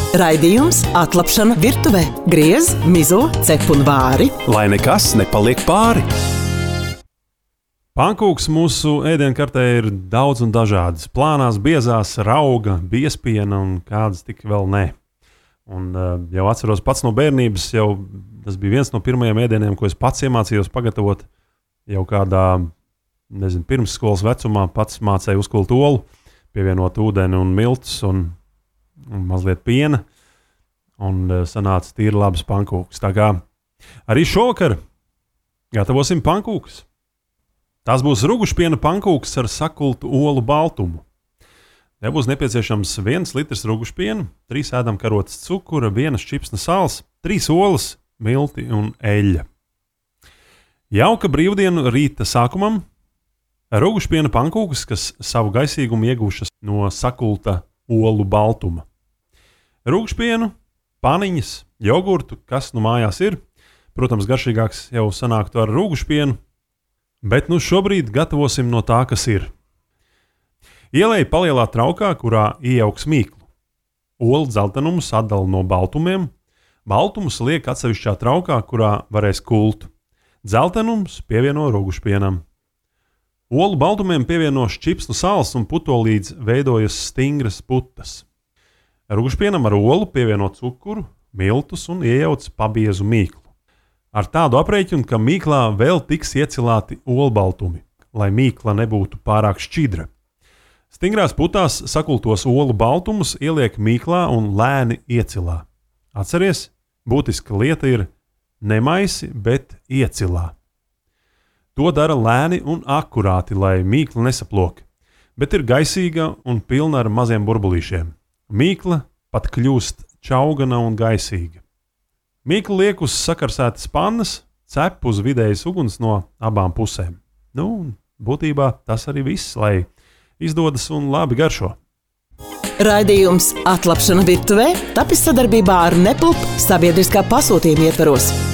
Raidījums Atlapšana virtuvē. Griez, mizo, cep un vari. Lai nekas nepaliek pāri. Pankūks mūsu ēdienkartē ir daudz un dažādas. Plānās, biezās, rauga, biespiena un kādas tik vēl ne. Un jau atceros pats no bērnības, tas bija viens no pirmajiem ēdieniem, ko es pats iemācījos pagatavot. Jau kādā, pirmsskolas vecumā pats mācēju uzkult olu, pievienot ūdeni un miltus un mazliet piena. Un sanāca tīri labs pankūks. Tā kā arī šovakar gatavosim pankūkus. Tas būs rugušpiena pankūks ar sakultu olu baltumu. Te būs nepieciešams 1 litrs rugušpiena, 3 ēdamkarotes cukura, 1 šķipsne sāls, 3 olas, milti un eļļa. Jauka brīvdienu rīta sākumam rugušpiena pankūks, kas savu gaisīgumu iegūšas no sakulta olu baltuma. Rugušpienu, paniņas, jogurtu, kas nu mājās ir. Protams, garšīgāks jau sanāktu ar rugušpienu. Bet šobrīd gatavosim no tā, kas ir. Ielej palielā traukā, kurā iejauks mīklu. Olu dzeltenumus atdala no baltumiem. Baltumus liek atsevišķā traukā, kurā varēs kult. Dzeltenumus pievieno rugušpienam. Olu baltumiem pievieno šķipsnu sāls un puto līdz veidojas stingras putas. Rugušpienam ar olu pievieno cukuru, miltus un iejauc pabiezu mīklu. Ar tādu aprēķinu, ka mīklā vēl tiks iecilāti olbaltumi, lai mīkla nebūtu pārāk šķidra. Stingrās putās sakultos olu baltumus ieliek mīklā un lēni iecilā. Atceries, būtiska lieta ir nemaisi, bet iecilā. To dara lēni un akurāti, lai mīkla nesaplok, bet ir gaisīga un pilna ar maziem burbulīšiem. Mīkla pat kļūst čaugana un gaisīga. Mīklu liek uz sakarsētas pannas, cep uz vidējas uguns no abām pusēm. Būtībā tas arī viss, lai izdodas un labi garšo. Raidījums Atlapšana virtuvē tapis sadarbībā ar Nepulp sabiedriskā pasūtījuma ietvaros.